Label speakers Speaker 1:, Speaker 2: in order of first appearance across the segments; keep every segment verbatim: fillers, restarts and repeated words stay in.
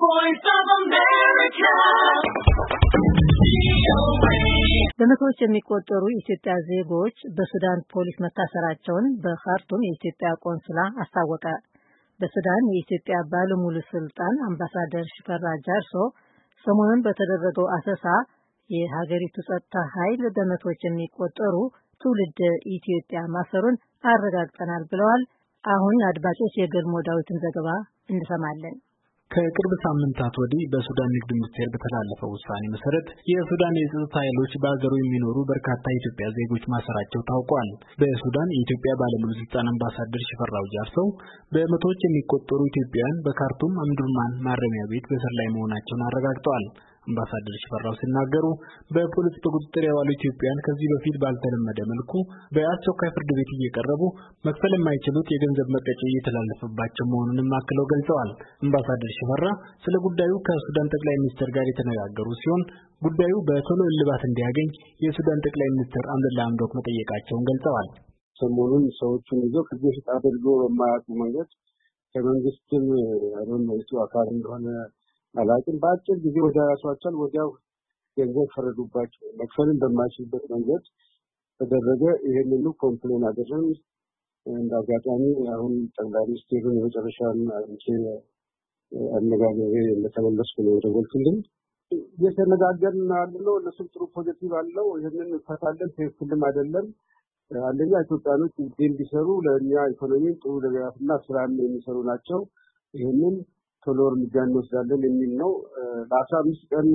Speaker 1: voice of America.
Speaker 2: በመቶዎች የሚቆጠሩ የኢትዮጵያ ዜጎች በሱዳን ፖሊስ መታሰራቸውን በካርቱም የኢትዮጵያ ቆንስላ አስታወቀ። በሱዳን የኢትዮጵያ ባለሙሉ ስልጣን አምባሳደር ሽፈራ ጃርሶ ሰሞኑን በተደረገው አሰሳ የሀገሪቱ ጸጥታ ኃይል በመቶዎች የሚቆጠሩ ትውልድ ኢትዮጵያ ማሰሩን አረጋግጠናል ብለዋል። አሁን አድማጮች የገልሞ ዳዊትን ዘገባ እንሰማለን።
Speaker 3: ከቅርብ ሳምንታት ወዲህ በሱዳን ንግድ ሚኒስቴር በተላለፈው ውሳኔ መሰረት የሱዳን የጸጥታ ኃይሎች በአገሩ የሚኖሩ በርካታ የኢትዮጵያ ዜጎች ማሰራቸው ታውቋል። በሱዳን የኢትዮጵያ ባለሙሉ ስልጣን አምባሳደር ሽፈራው ጃርሶው በመቶዎች የሚቆጠሩ ኢትዮጵያውያን በካርቱም አምዱርማን ማረሚያ ቤት በእስር ላይ መሆናቸውን አረጋግጠዋል። አምባሳደር ሽፈራው ሲናገሩ በፖሊስ ቁጥጥር የዋሉ ኢትዮጵያውያን ከዚህ በፊት ባልተለመደ መልኩ በአስቸኳይ ፍርድ ቤት እየቀረቡ መክፈል የማይችሉት የገንዘብ መቀጮ እየተላለፈባቸው መሆኑንም አክለው ገልጸዋል። አምባሳደር ሽፈራ ስለ ጉዳዩ ከሱዳን ጠቅላይ ሚኒስትር ጋር የተነጋገሩ ሲሆን ጉዳዩ በቶሎ እልባት እንዲያገኝ የሱዳን ጠቅላይ ሚኒስትር አብደላ ሐምዶክ መጠየቃቸውን ገልጸዋል።
Speaker 4: ሰሞኑን ሰዎችን ይዘው ከዚህ በፊት አድርጎ በማያውቁ መንገድ ከመንግስትም አሮንቱ አካል እንደሆነ አላቂም በአጭር ጊዜ ወደ ራሳቸው ወዲያው ገንዘብ ፈረዱባቸው። መክፈልን በማይችልበት መንገድ ተደረገ። ይሄንን ኮምፕሌን አደረግን። እንዳጋጣሚ አሁን ጠቅላይ ሚኒስትሩን የመጨረሻውን አንቺ አነጋገሬ እንደተመለስኩ ነው የደወልኩልኝ። እየተነጋገርን ያለው እነሱም ጥሩ ፖዚቲቭ አለው። ይሄንን ፈታለን ትክክልም አይደለም። አንደኛ ኢትዮጵያኖች እንዲሰሩ ለእኛ ኢኮኖሚ ጥሩ ደጋፍና ስራም የሚሰሩ ናቸው። ይሄንን ቶሎ እርምጃ እንወስዳለን የሚል ነው። ለአስራ አምስት ቀን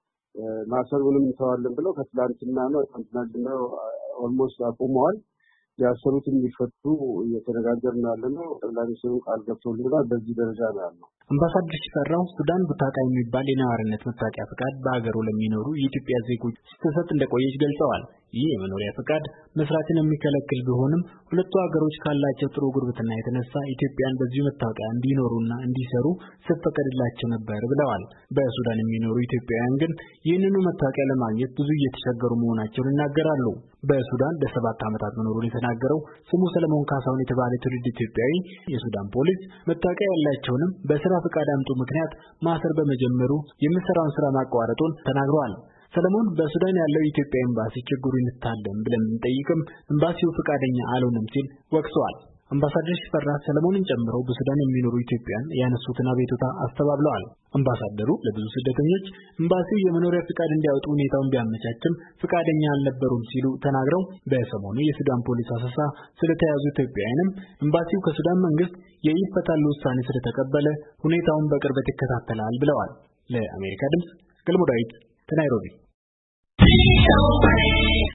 Speaker 4: ማሰሩንም እንተዋለን ብለው ከትላንትና ነው ትናንትና ኦልሞስት አቁመዋል። ያሰሩትን ሊፈቱ እየተነጋገርን ያለነው ጠቅላይ ሚኒስትሩ ቃል ገብተውልናል። በዚህ ደረጃ ነው ያለው።
Speaker 3: አምባሳደር ሽፈራው ሱዳን ቡታቃ የሚባል የነዋሪነት መታወቂያ ፈቃድ በአገሩ ለሚኖሩ የኢትዮጵያ ዜጎች ስትሰጥ እንደቆየች ገልጸዋል። ይህ የመኖሪያ ፈቃድ መስራትን የሚከለክል ቢሆንም ሁለቱ ሀገሮች ካላቸው ጥሩ ጉርብትና የተነሳ ኢትዮጵያን በዚህ መታወቂያ እንዲኖሩና እንዲሰሩ ሲፈቀድላቸው ነበር ብለዋል። በሱዳን የሚኖሩ ኢትዮጵያውያን ግን ይህንኑ መታወቂያ ለማግኘት ብዙ እየተቸገሩ መሆናቸውን ይናገራሉ። በሱዳን ለሰባት ዓመታት መኖሩን የተናገረው ስሙ ሰለሞን ካሳሁን የተባለ ትውልድ ኢትዮጵያዊ የሱዳን ፖሊስ መታወቂያ ያላቸውንም በስራ ፈቃድ አምጡ ምክንያት ማሰር በመጀመሩ የሚሰራውን ስራ ማቋረጡን ተናግረዋል። ሰለሞን በሱዳን ያለው የኢትዮጵያ ኤምባሲ ችግሩን ይታደም ብለን ብንጠይቅም ኤምባሲው ፈቃደኛ አልሆነም ሲል ወቅሰዋል። አምባሳደር ሽፈራ ሰለሞንን ጨምሮ በሱዳን የሚኖሩ ኢትዮጵያን ያነሱትን አቤቱታ አስተባብለዋል። አምባሳደሩ ለብዙ ስደተኞች ኤምባሲው የመኖሪያ ፈቃድ እንዲያወጡ ሁኔታውን ቢያመቻችም ፈቃደኛ አልነበሩም ሲሉ ተናግረው በሰሞኑ የሱዳን ፖሊስ አሰሳ ስለተያዙ ኢትዮጵያውያንም ኤምባሲው ከሱዳን መንግስት የይፈታሉ ውሳኔ ስለተቀበለ ሁኔታውን በቅርበት ይከታተላል ብለዋል። ለአሜሪካ ድምጽ ገልሞ ዳዊት ከናይሮቢ